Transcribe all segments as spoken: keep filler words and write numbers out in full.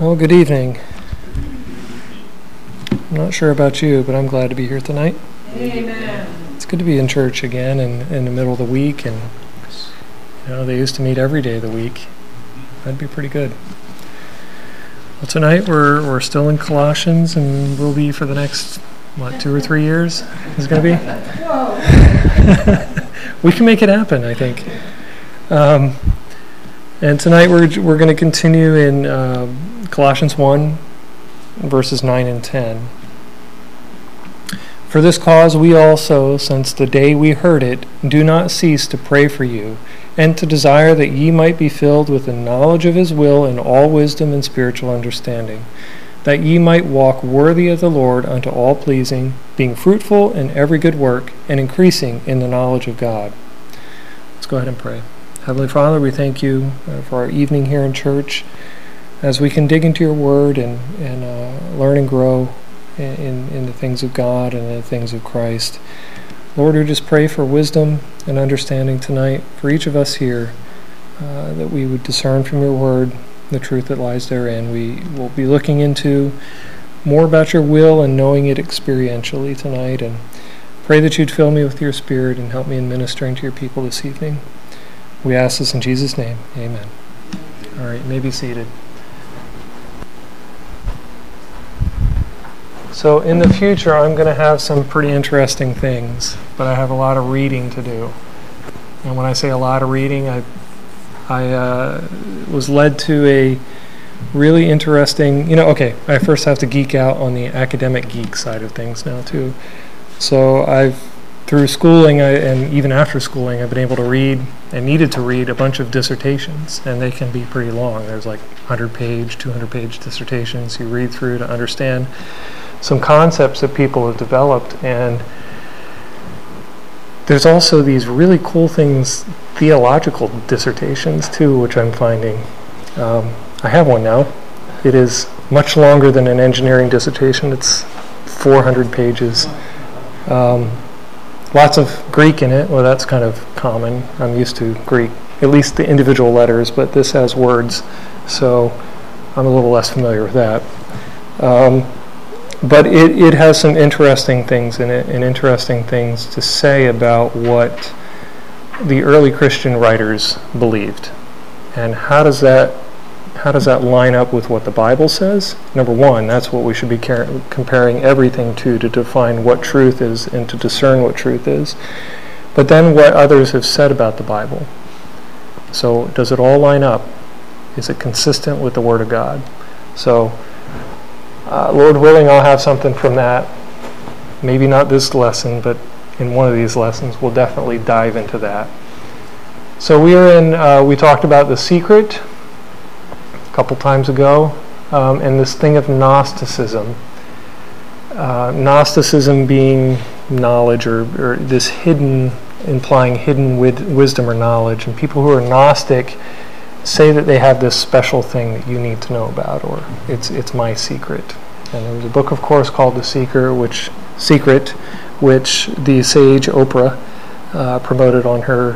Well, good evening. I'm not sure about you, but I'm glad to be here tonight. Amen. It's good to be in church again in, in the middle of the week, and you know, they used to meet every day of the week. That'd be pretty good. Well, tonight we're we're still in Colossians, and we'll be for the next, what, two or three years is it going to be? Whoa. We can make it happen, I think. Um, and tonight we're we're going to continue in uh, Colossians one, verses nine and ten. For this cause we also, since the day we heard it, do not cease to pray for you, and to desire that ye might be filled with the knowledge of his will in all wisdom and spiritual understanding, that ye might walk worthy of the Lord unto all pleasing, being fruitful in every good work, and increasing in the knowledge of God. Let's go ahead and pray. Heavenly Father, we thank you uh, for our evening here in church, as we can dig into your word and, and uh, learn and grow in, in, in the things of God and in the things of Christ. Lord, we just pray for wisdom and understanding tonight for each of us here, uh, that we would discern from your word the truth that lies therein. We will be looking into more about your will and knowing it experientially tonight, and pray that you'd fill me with your spirit and help me in ministering to your people this evening. We ask this in Jesus' name. Amen. All right, you may be seated. So in the future, I'm going to have some pretty interesting things, but I have a lot of reading to do. And when I say a lot of reading, I I uh, was led to a really interesting, you know, okay, I first have to geek out on the academic geek side of things now too. So I've, through schooling I, and even after schooling, I've been able to read and needed to read a bunch of dissertations, and they can be pretty long. There's like one hundred page, two hundred page dissertations you read through to understand some concepts that people have developed. And there's also these really cool things, theological dissertations too, which I'm finding. Um, I have one now. It is much longer than an engineering dissertation. It's four hundred pages. Um, lots of Greek in it. Well, that's kind of common. I'm used to Greek, at least the individual letters, but this has words, so I'm a little less familiar with that. Um, But it, it has some interesting things in it, and interesting things to say about what the early Christian writers believed. And how does that how does that line up with what the Bible says? Number one, that's what we should be car- comparing everything to, to define what truth is and to discern what truth is. But then what others have said about the Bible. So does it all line up? Is it consistent with the Word of God? So Uh, Lord willing, I'll have something from that. Maybe not this lesson, but in one of these lessons, we'll definitely dive into that. So we are in, uh, we talked about the secret a couple times ago, um, and this thing of Gnosticism. Uh, Gnosticism being knowledge, or, or this hidden, implying hidden wid- wisdom or knowledge. And people who are Gnostic say that they have this special thing that you need to know about, or it's it's my secret. And there was a book, of course, called The Secret, which Secret, which the sage Oprah uh, promoted on her.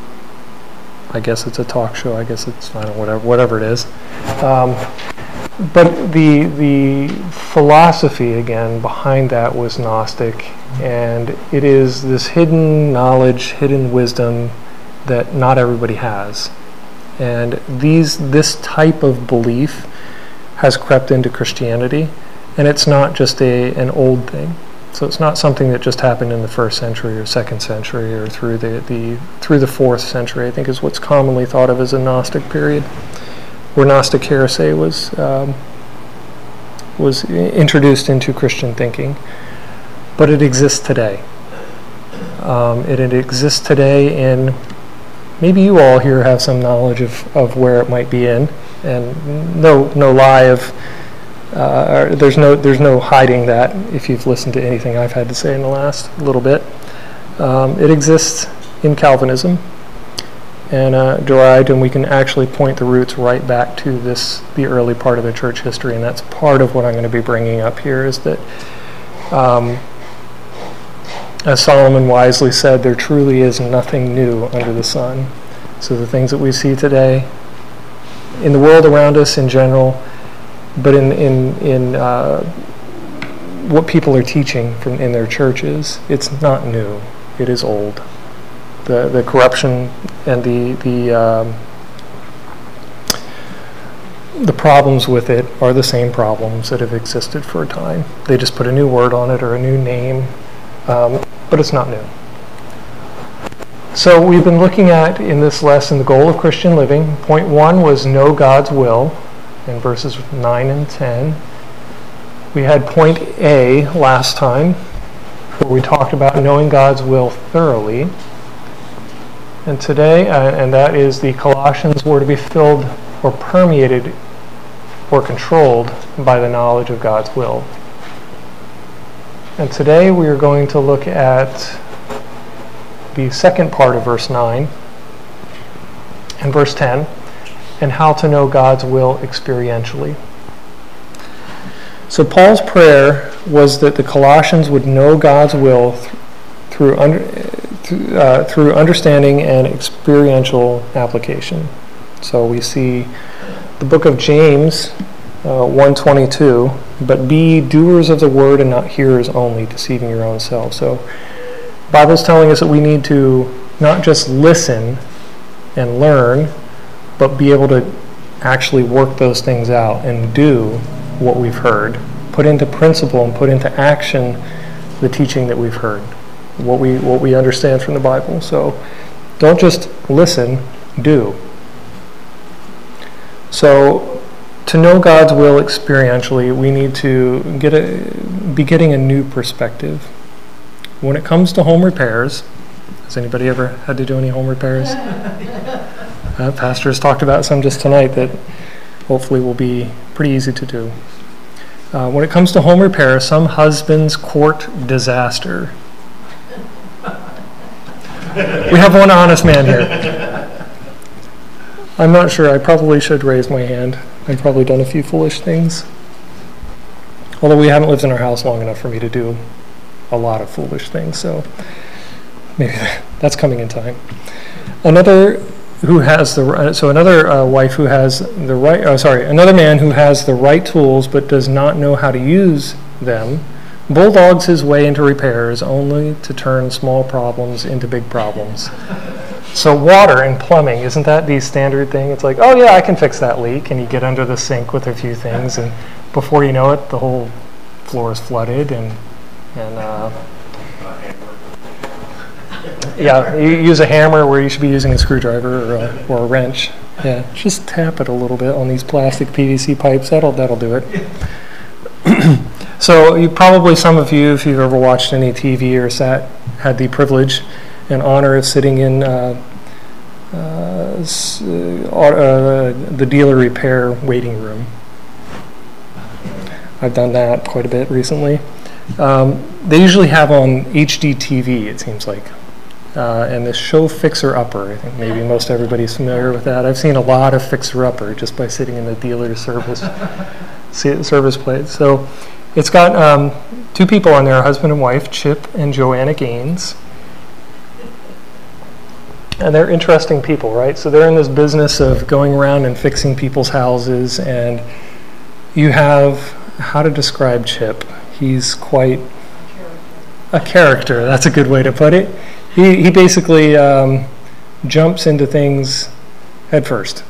I guess it's a talk show. I guess it's I don't know, whatever whatever it is. Um, but the the philosophy again behind that was Gnostic, and it is this hidden knowledge, hidden wisdom that not everybody has. And these, this type of belief has crept into Christianity, and it's not just a an old thing. So it's not something that just happened in the first century or second century or through the, the through the fourth century, I think is what's commonly thought of as a Gnostic period, where Gnostic heresy was um, was introduced into Christian thinking. But it exists today. Um, it, it exists today in. Maybe you all here have some knowledge of, of where it might be in, and no no lie of uh, there's no there's no hiding that if you've listened to anything I've had to say in the last little bit. Um, it exists in Calvinism, and uh, derived, and we can actually point the roots right back to this the early part of the church history, and that's part of what I'm going to be bringing up here is that. Um, As Solomon wisely said, there truly is nothing new under the sun. So the things that we see today in the world around us in general, but in in in uh, what people are teaching from in their churches, it's not new. It is old. The the corruption and the the um, the problems with it are the same problems that have existed for a time. They just put a new word on it or a new name, um, but it's not new. So we've been looking at, in this lesson, the goal of Christian living. Point one was know God's will in verses nine and ten. We had point A last time, where we talked about knowing God's will thoroughly. And today, uh, and that is the Colossians were to be filled or permeated or controlled by the knowledge of God's will. And today we are going to look at the second part of verse nine and verse ten, and how to know God's will experientially. So Paul's prayer was that the Colossians would know God's will th- through, under, th- uh, through understanding and experiential application. So we see the book of James uh, one twenty-two, but be doers of the word and not hearers only, deceiving your own selves. So the Bible's telling us that we need to not just listen and learn, but be able to actually work those things out and do what we've heard, put into principle and put into action the teaching that we've heard, what we what we understand from the Bible. So don't just listen, do. So to know God's will experientially, we need to get a, be getting a new perspective. When it comes to home repairs, has anybody ever had to do any home repairs? uh, Pastor has talked about some just tonight that hopefully will be pretty easy to do. Uh, when it comes to home repair, some husbands court disaster. We have one honest man here. I'm not sure. I probably should raise my hand. I've probably done a few foolish things. Although we haven't lived in our house long enough for me to do a lot of foolish things, so maybe that's coming in time. Another who has the so another uh, wife who has the right oh sorry another man who has the right tools but does not know how to use them bulldogs his way into repairs only to turn small problems into big problems. So water and plumbing, isn't that the standard thing? It's like, oh yeah, I can fix that leak, and you get under the sink with a few things, and before you know it, the whole floor is flooded, and and uh, yeah, you use a hammer where you should be using a screwdriver or a, or a wrench. Yeah, just tap it a little bit on these plastic P V C pipes. That'll that'll do it. So you probably, some of you, if you've ever watched any T V or sat, had the privilege and honor of sitting in uh, uh, s- uh, the dealer repair waiting room. I've done that quite a bit recently. Um, they usually have on H D T V, it seems like. Uh, and the show Fixer Upper, I think maybe most everybody's familiar with that. I've seen a lot of Fixer Upper just by sitting in the dealer service service place. So it's got um, two people on there, a husband and wife, Chip and Joanna Gaines. And they're interesting people, right? So they're in this business of going around and fixing people's houses, and you have, how to describe Chip? He's quite a character. That's a good way to put it. He he basically um, jumps into things head first.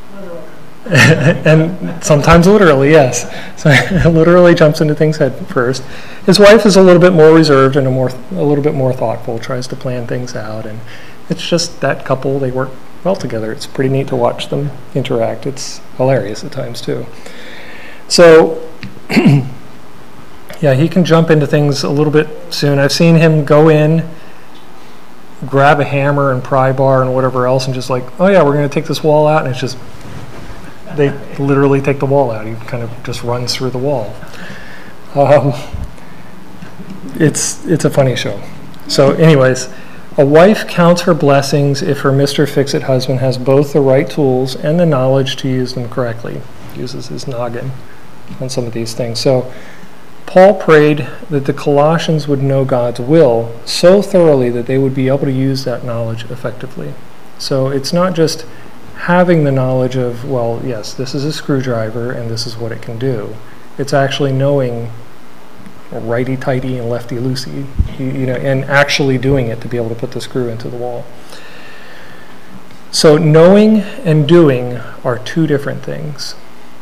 And sometimes literally, yes. So literally jumps into things head first. His wife is a little bit more reserved and a more a little bit more thoughtful, tries to plan things out, and it's just that couple, they work well together. It's pretty neat to watch them interact. It's hilarious at times too. So yeah, he can jump into things a little bit soon. I've seen him go in, grab a hammer and pry bar and whatever else, and just like, oh yeah, we're going to take this wall out, and it's just, they literally take the wall out. He kind of just runs through the wall. Um, it's it's a funny show. So anyways, a wife counts her blessings if her Mister Fix-It husband has both the right tools and the knowledge to use them correctly. Uses his noggin on some of these things. So Paul prayed that the Colossians would know God's will so thoroughly that they would be able to use that knowledge effectively. So it's not just having the knowledge of, well, yes, this is a screwdriver and this is what it can do. It's actually knowing righty-tighty and lefty-loosey, you, you know, and actually doing it to be able to put the screw into the wall. So knowing and doing are two different things.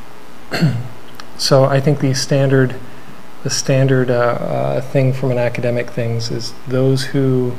So I think the standard, the standard uh, uh, thing from an academic things is those who,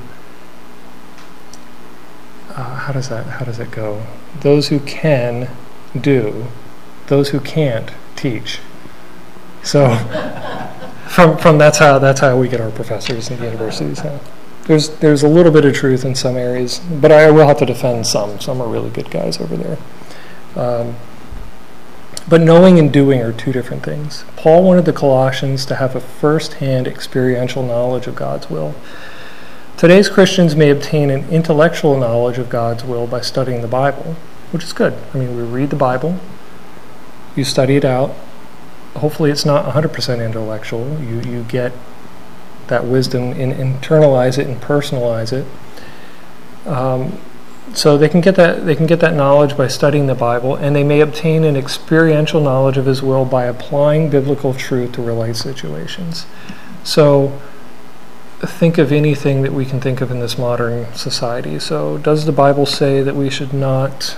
uh, how does that, how does it go? Those who can do, those who can't teach. So from from that's how that's how we get our professors in the universities. Huh? There's there's a little bit of truth in some areas, but I will have to defend some. Some are really good guys over there. Um, but knowing and doing are two different things. Paul wanted the Colossians to have a first-hand experiential knowledge of God's will. Today's Christians may obtain an intellectual knowledge of God's will by studying the Bible, which is good. I mean, we read the Bible, you study it out. Hopefully it's not one hundred percent intellectual. You you get that wisdom and internalize it and personalize it. Um, so they can get that they can get that knowledge by studying the Bible, and they may obtain an experiential knowledge of His will by applying biblical truth to real life situations. So think of anything that we can think of in this modern society. So does the Bible say that we should not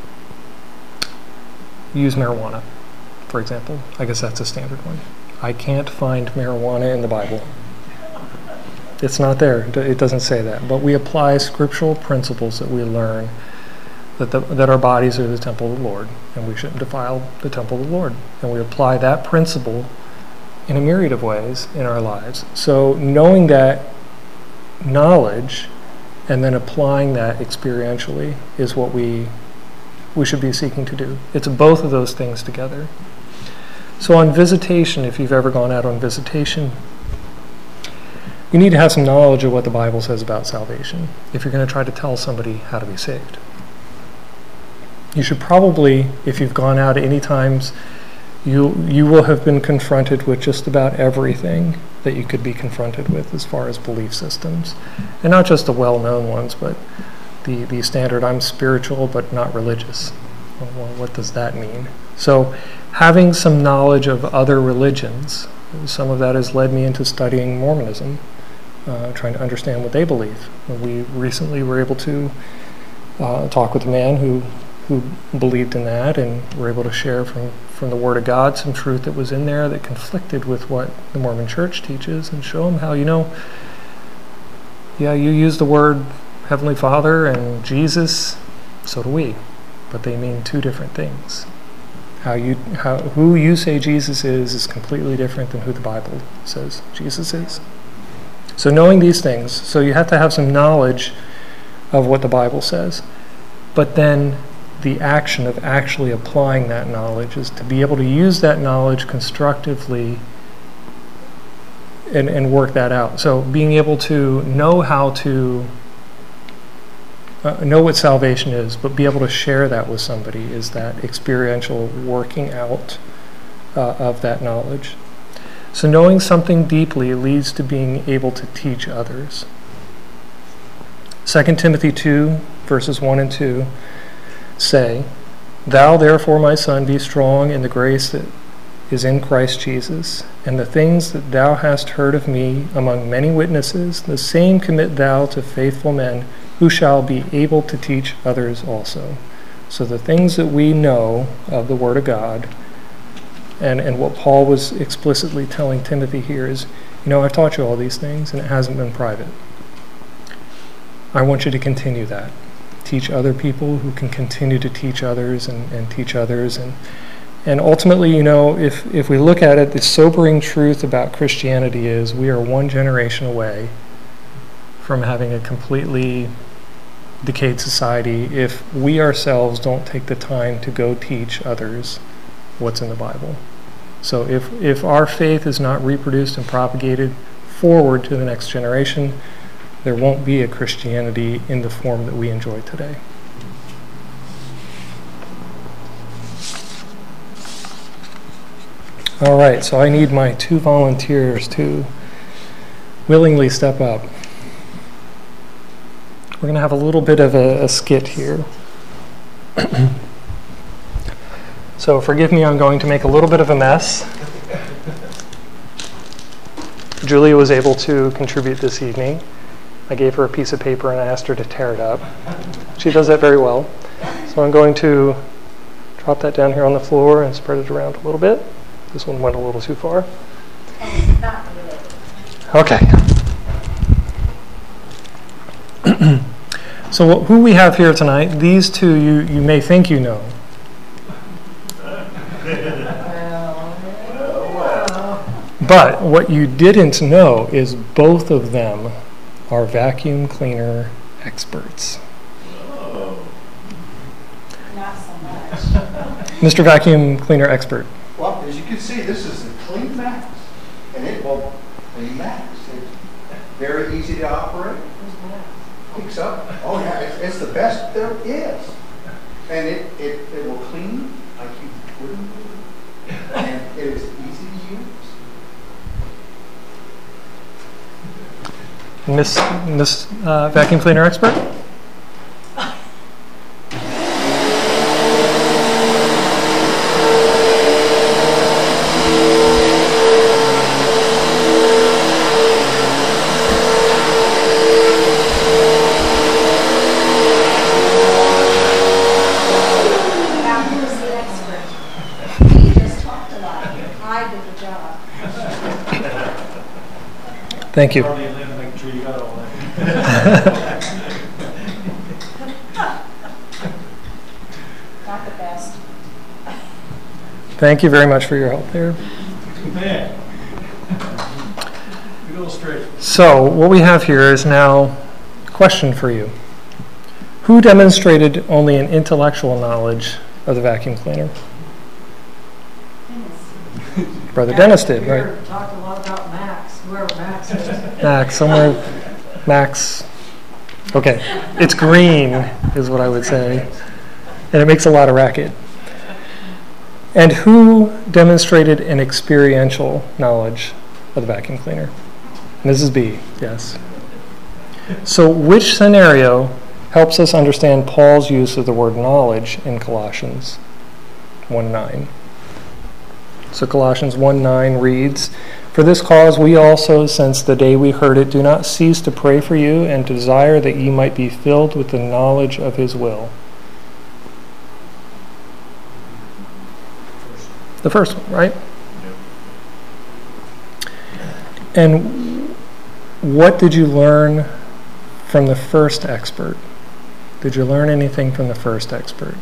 use marijuana, for example? I guess that's a standard one. I can't find marijuana in the Bible. It's not there. It doesn't say that. But we apply scriptural principles that we learn, that the, that our bodies are the temple of the Lord, and we shouldn't defile the temple of the Lord. And we apply that principle in a myriad of ways in our lives. So knowing that knowledge and then applying that experientially is what we we should be seeking to do. It's both of those things together. So on visitation, if you've ever gone out on visitation, you need to have some knowledge of what the Bible says about salvation if you're going to try to tell somebody how to be saved. You should probably, if you've gone out any times, you you will have been confronted with just about everything that you could be confronted with as far as belief systems. And not just the well-known ones, but the, the standard, I'm spiritual but not religious. Well, what does that mean? So having some knowledge of other religions, some of that has led me into studying Mormonism, uh, trying to understand what they believe. And we recently were able to uh, talk with a man who who believed in that, and were able to share from, from the Word of God some truth that was in there that conflicted with what the Mormon Church teaches, and show them how, you know, yeah, you use the word Heavenly Father and Jesus, so do we, but they mean two different things. How you, how who you say Jesus is is completely different than who the Bible says Jesus is. So knowing these things, so you have to have some knowledge of what the Bible says, but then the action of actually applying that knowledge is to be able to use that knowledge constructively and, and work that out. So being able to know how to uh, know what salvation is, but be able to share that with somebody is that experiential working out uh, of that knowledge. So knowing something deeply leads to being able to teach others. Second Timothy two, verses one and two say, "Thou therefore, my son, be strong in the grace that is in Christ Jesus, and the things that thou hast heard of me among many witnesses, the same commit thou to faithful men, who shall be able to teach others also." So the things that we know of the Word of God, and, and what Paul was explicitly telling Timothy here is, you know, I've taught you all these things, and it hasn't been private. I want you to continue that. Teach other people who can continue to teach others and, and teach others. And and ultimately, you know, if, if we look at it, the sobering truth about Christianity is we are one generation away from having a completely decayed society if we ourselves don't take the time to go teach others what's in the Bible. So if, if our faith is not reproduced and propagated forward to the next generation, there won't be a Christianity in the form that we enjoy today. All right, so I need my two volunteers to willingly step up. We're going to have a little bit of a, a skit here. So forgive me, I'm going to make a little bit of a mess. Julia was able to contribute this evening. I gave her a piece of paper and I asked her to tear it up. She does that very well. So I'm going to drop that down here on the floor and spread it around a little bit. This one went a little too far. Okay. So who we have here tonight, these two you, you may think you know. But what you didn't know is both of them are vacuum cleaner experts. Not so much. Mister Vacuum Cleaner Expert. Well, as you can see, this is the Clean Max, and it will Clean Max. It's very easy to operate. Picks up. Oh yeah, it's, it's the best there is, and it, it, it will clean like you wouldn't believe, and it is easy to use. Miss Miss uh, Vacuum Cleaner Expert. Thank you. Not the best. Thank you very much for your help there. Man. Good illustration. So what we have here is now a question for you. Who demonstrated only an intellectual knowledge of the vacuum cleaner? Dennis. Brother Dennis did, right? Talked a lot about Max, whoever Max is. Max, somewhere, Max. Okay, it's green is what I would say. And it makes a lot of racket. And who demonstrated an experiential knowledge of the vacuum cleaner? And this is B, yes. So which scenario helps us understand Paul's use of the word knowledge in Colossians one nine? So Colossians one nine reads, "For this cause we also, since the day we heard it, do not cease to pray for you and to desire that ye might be filled with the knowledge of his will." The first one, right? And what did you learn from the first expert? Did you learn anything from the first expert?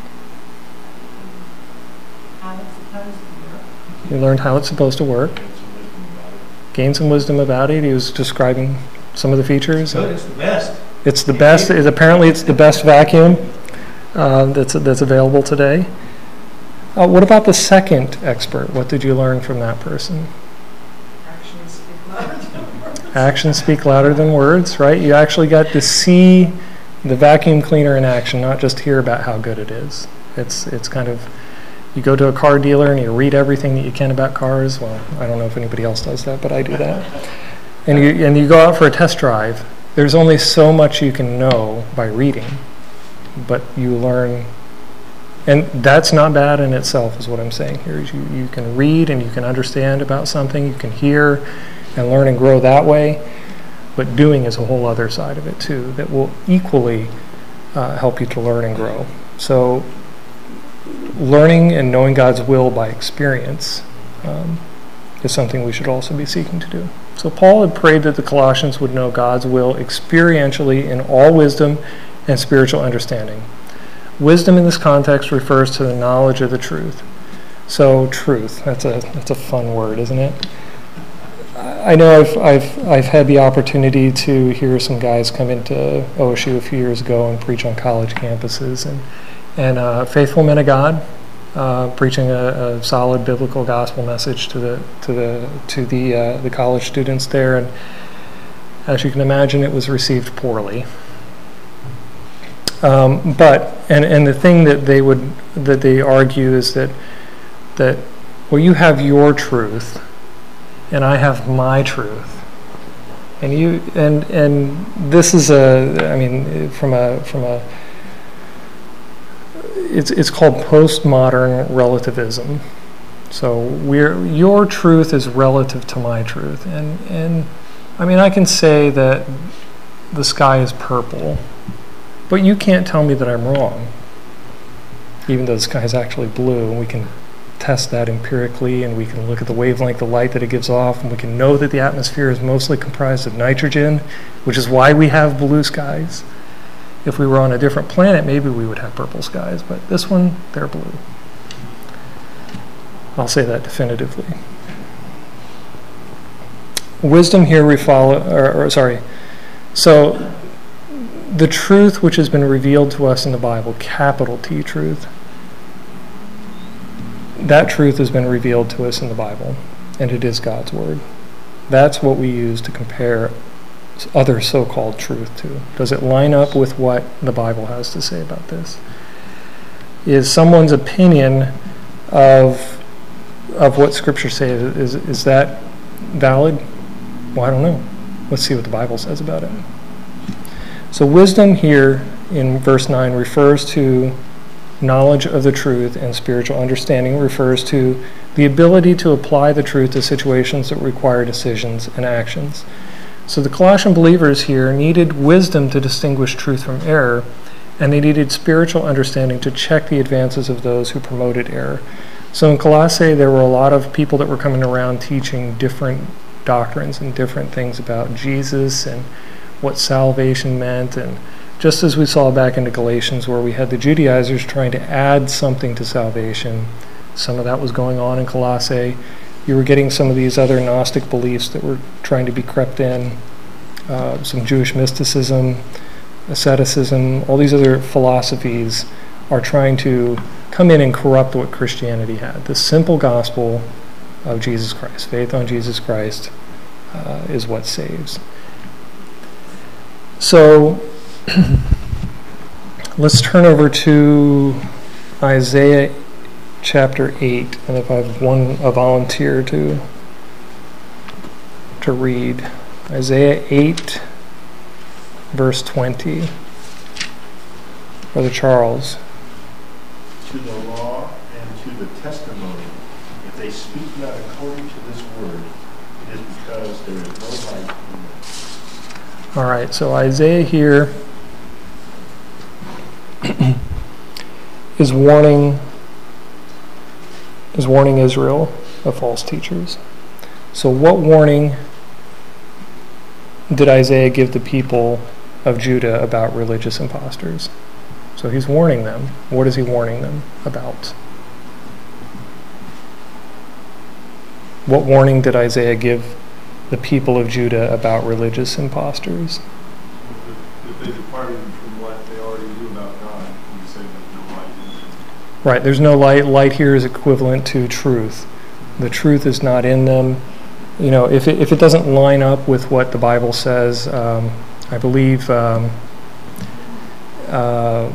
How it's supposed to work. You learned how it's supposed to work. Gained some wisdom about it. He was describing some of the features. Good, it's the best. It's the best. It, apparently, it's the best vacuum uh, that's that's available today. Uh, what about the second expert? What did you learn from that person? Actions speak louder than words. Actions speak louder than words, right? You actually got to see the vacuum cleaner in action, not just hear about how good it is. It's it's kind of, you go to a car dealer and you read everything that you can about cars. Well, I don't know if anybody else does that, but I do that. And you and you go out for a test drive. There's only so much you can know by reading, but you learn. And that's not bad in itself, is what I'm saying here. Is you, you can read and you can understand about something, you can hear and learn and grow that way, but doing is a whole other side of it too that will equally uh, help you to learn and grow. So learning and knowing God's will by experience um, is something we should also be seeking to do. So Paul had prayed that the Colossians would know God's will experientially in all wisdom and spiritual understanding. Wisdom in this context refers to the knowledge of the truth. So truth, that's a that's a fun word, isn't it? I know I've I've I've had the opportunity to hear some guys come into O S U a few years ago and preach on college campuses, and and uh, faithful men of God uh, preaching a, a solid biblical gospel message to the to the to the uh, the college students there, and as you can imagine, it was received poorly. Um, but and and the thing that they would that they argue is that that well, you have your truth and I have my truth, and you and and this is a I mean from a from a it's it's called postmodern relativism. So we're your truth is relative to my truth, and and I mean I can say that the sky is purple, but you can't tell me that I'm wrong, even though the sky is actually blue, and we can test that empirically, and we can look at the wavelength of light that it gives off, and we can know that the atmosphere is mostly comprised of nitrogen, which is why we have blue skies. If we were on a different planet, maybe we would have purple skies, but this one, they're blue. I'll say that definitively. Wisdom here we follow, or, or sorry, so the truth which has been revealed to us in the Bible, capital T truth, that truth has been revealed to us in the Bible, and it is God's Word. That's what we use to compare other so-called truth to. Does it line up with what the Bible has to say about this? Is someone's opinion of of what Scripture says, is, is that valid? Well, I don't know. Let's see what the Bible says about it. So wisdom here in verse nine refers to knowledge of the truth, and spiritual understanding refers to the ability to apply the truth to situations that require decisions and actions. So the Colossian believers here needed wisdom to distinguish truth from error, and they needed spiritual understanding to check the advances of those who promoted error. So in Colossae, there were a lot of people that were coming around teaching different doctrines and different things about Jesus and what salvation meant, and just as we saw back into Galatians where we had the Judaizers trying to add something to salvation, some of that was going on in Colossae. You were getting some of these other Gnostic beliefs that were trying to be crept in, uh, some Jewish mysticism, asceticism, all these other philosophies are trying to come in and corrupt what Christianity had. The simple gospel of Jesus Christ, faith on Jesus Christ, uh, is what saves. So let's turn over to Isaiah chapter eight, and if I have one a volunteer to to read Isaiah eight, verse twenty. Brother Charles. To the law and to the testimony, if they speak not according to this word, it is because there is no light in them. All right, so Isaiah here is warning is warning Israel of false teachers. So what warning did Isaiah give the people of Judah about religious imposters? So he's warning them. What is he warning them about? What warning did Isaiah give the people of Judah about religious imposters? If they departed from what they already knew about God, you say there's no light in them. Right, there's no light. Light here is equivalent to truth. The truth is not in them. You know, if it, if it doesn't line up with what the Bible says, um, I believe um, uh,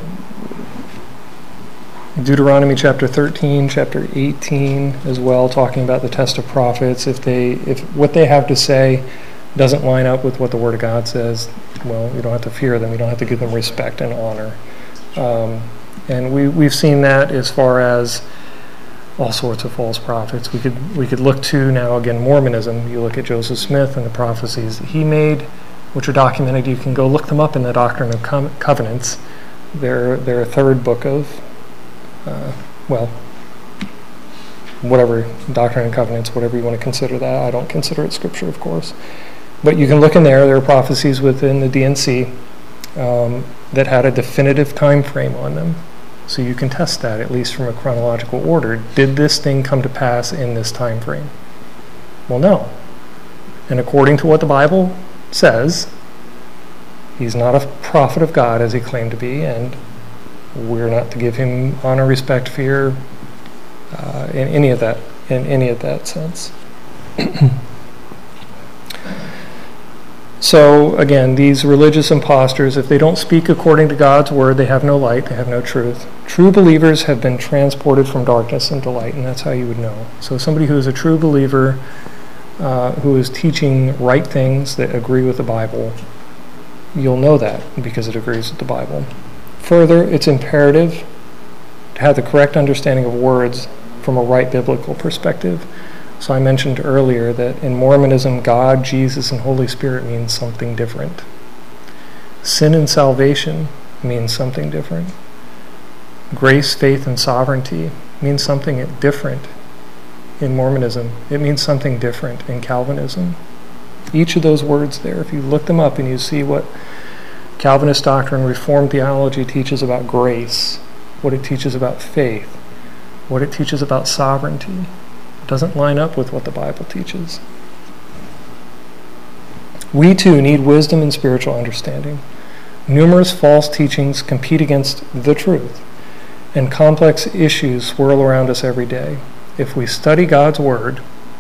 Deuteronomy chapter thirteen, chapter eighteen as well, talking about the test of prophets. If they, if what they have to say doesn't line up with what the Word of God says, well, you don't have to fear them. You don't have to give them respect and honor. Um, and we we've seen that as far as all sorts of false prophets. We could we could look to now again Mormonism. You look at Joseph Smith and the prophecies that he made, which are documented. You can go look them up in the Doctrine of Co- Covenants. They're they're a third book of. Uh, well, whatever, Doctrine and Covenants, whatever you want to consider that. I don't consider it Scripture, of course. But you can look in there. There are prophecies within the D and C um, that had a definitive time frame on them. So you can test that, at least from a chronological order. Did this thing come to pass in this time frame? Well, no. And according to what the Bible says, he's not a prophet of God as he claimed to be, and we're not to give him honor, respect, fear, uh, in any of that, in any of that sense. So again, these religious imposters, if they don't speak according to God's word, they have no light, they have no truth. True believers have been transported from darkness into light, and that's how you would know. So somebody who is a true believer, uh, who is teaching right things that agree with the Bible, you'll know that because it agrees with the Bible. Further, it's imperative to have the correct understanding of words from a right biblical perspective. So I mentioned earlier that in Mormonism, God, Jesus, and Holy Spirit means something different. Sin and salvation means something different. Grace, faith, and sovereignty means something different in Mormonism. It means something different in Calvinism. Each of those words there, if you look them up and you see what Calvinist doctrine, Reformed theology teaches about grace, what it teaches about faith, what it teaches about sovereignty, it doesn't line up with what the Bible teaches. We too need wisdom and spiritual understanding. Numerous false teachings compete against the truth, and complex issues swirl around us every day. If we study God's Word,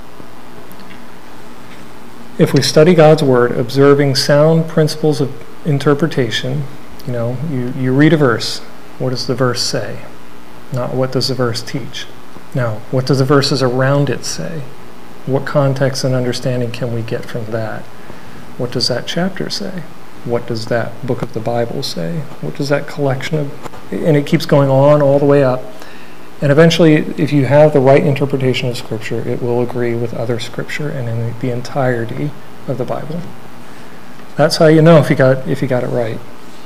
if we study God's Word, observing sound principles of interpretation, you know, you, you read a verse, what does the verse say? Not what does the verse teach. Now, what do the verses around it say? What context and understanding can we get from that? What does that chapter say? What does that book of the Bible say? What does that collection of... And it keeps going on all the way up. And eventually, if you have the right interpretation of Scripture, it will agree with other Scripture and in the entirety of the Bible. That's how you know if you got if you got it right.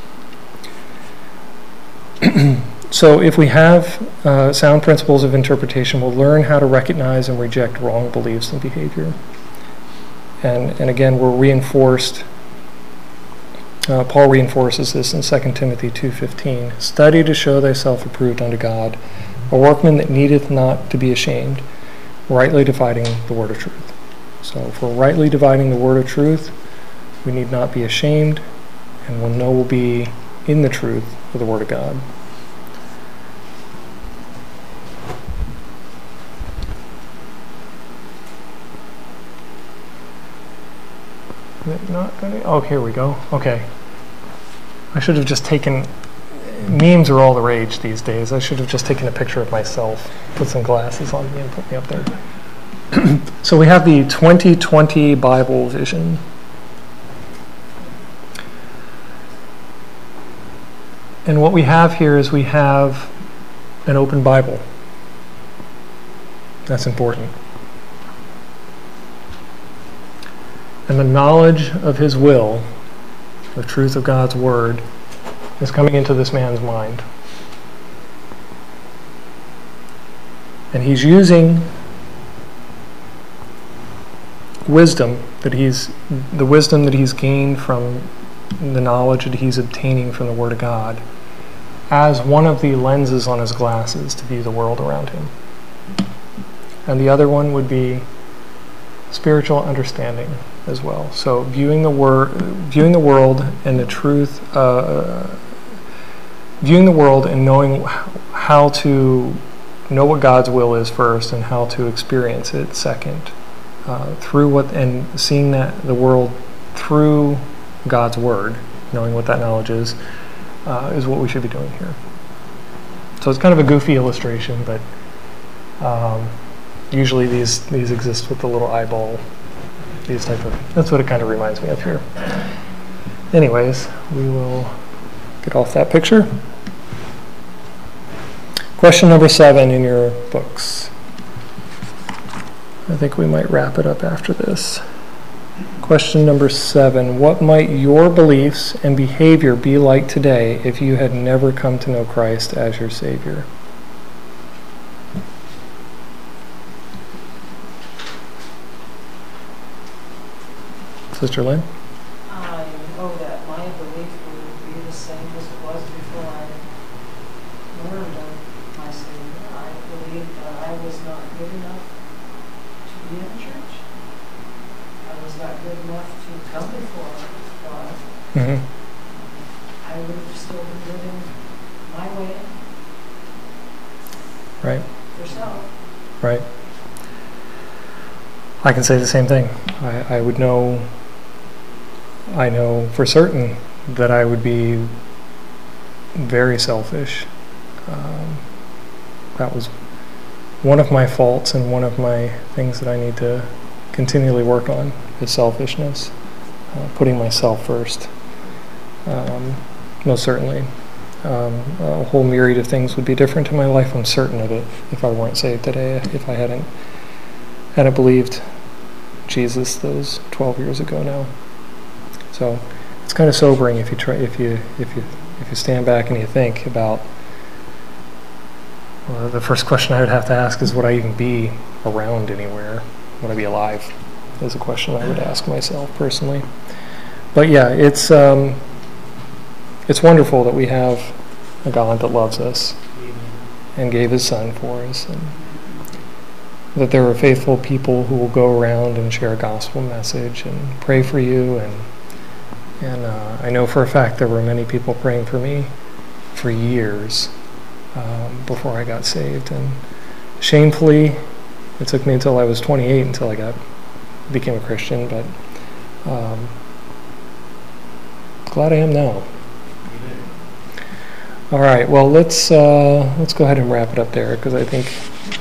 So if we have uh, sound principles of interpretation, we'll learn how to recognize and reject wrong beliefs and behavior. And, and again, we're reinforced... Uh, Paul reinforces this in Second Timothy two fifteen. Study to show thyself approved unto God, a workman that needeth not to be ashamed, rightly dividing the word of truth. So if we're rightly dividing the word of truth, we need not be ashamed, and we'll know we'll be in the truth of the word of God. Is it not gonna? Oh, here we go. Okay. I should have just taken... Memes are all the rage these days. I should have just taken a picture of myself, put some glasses on me, and put me up there. So we have the twenty twenty Bible vision. And what we have here is we have an open Bible. That's important. And the knowledge of His will, the truth of God's Word, is coming into this man's mind. And he's using wisdom that he's, the wisdom that he's gained from the knowledge that he's obtaining from the Word of God as one of the lenses on his glasses to view the world around him. And the other one would be spiritual understanding as well. So viewing the wor- viewing the world and the truth, uh, viewing the world and knowing how to know what God's will is first and how to experience it second, uh, through what and seeing that the world through God's Word, knowing what that knowledge is, uh, is what we should be doing here. So it's kind of a goofy illustration, but um, usually these these exist with the little eyeball. These type of, that's what it kind of reminds me of here. Anyways, we will get off that picture. Question number seven in your books. I think we might wrap it up after this. Question number seven. What might your beliefs and behavior be like today if you had never come to know Christ as your Savior? Sister Lynn? I know that my belief would be the same as it was before I learned of my Savior. I believed that I was not good enough to be in church. I was not good enough to come before God. Mm-hmm. I would have still been living my way. Right. Yourself. Right. I can say the same thing. I, I would know, I know for certain that I would be very selfish. Um, that was one of my faults and one of my things that I need to continually work on is selfishness, uh, putting myself first. Um, most certainly. um, a whole myriad of things would be different in my life. I'm certain of it if I weren't saved today, if I hadn't hadn't believed Jesus those twelve years ago now. So it's kind of sobering if you try if you if you if you stand back and you think about. Well, the first question I would have to ask is, would I even be around anywhere? Would I be alive? Is a question I would ask myself personally. But yeah, it's um, it's wonderful that we have a God that loves us and gave His Son for us, and that there are faithful people who will go around and share a gospel message and pray for you. And and uh, I know for a fact there were many people praying for me for years um, before I got saved. And shamefully, it took me until I was twenty-eight until I got became a Christian. But um, glad I am now. All right. Well, let's uh, let's go ahead and wrap it up there, because I think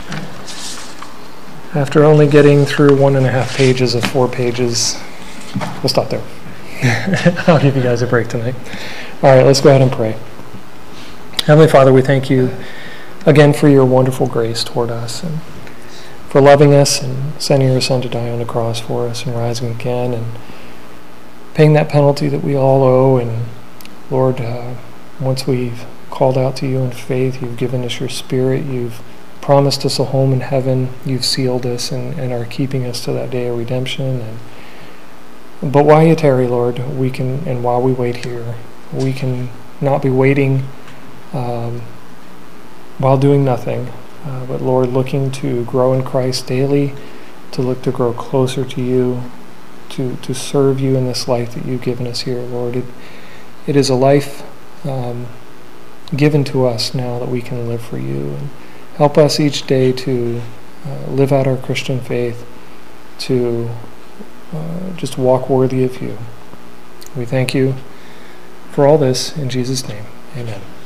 after only getting through one and a half pages of four pages, we'll stop there. I'll give you guys a break tonight. All right. Let's go ahead and pray. Heavenly Father, we thank you again for your wonderful grace toward us, and for loving us and sending your Son to die on the cross for us and rising again and paying that penalty that we all owe. And Lord, uh, once we've called out to you in faith, you've given us your Spirit, you've promised us a home in heaven, you've sealed us and, and are keeping us to that day of redemption. And but while you tarry, Lord, we can, and while we wait here, we can not be waiting um, while doing nothing, uh, but Lord, looking to grow in Christ daily, to look to grow closer to you, to to serve you in this life that you've given us here, Lord. It, it is a life um, given to us now that we can live for you. And help us each day to uh, live out our Christian faith, to uh, just walk worthy of you. We thank you for all this in Jesus' name. Amen.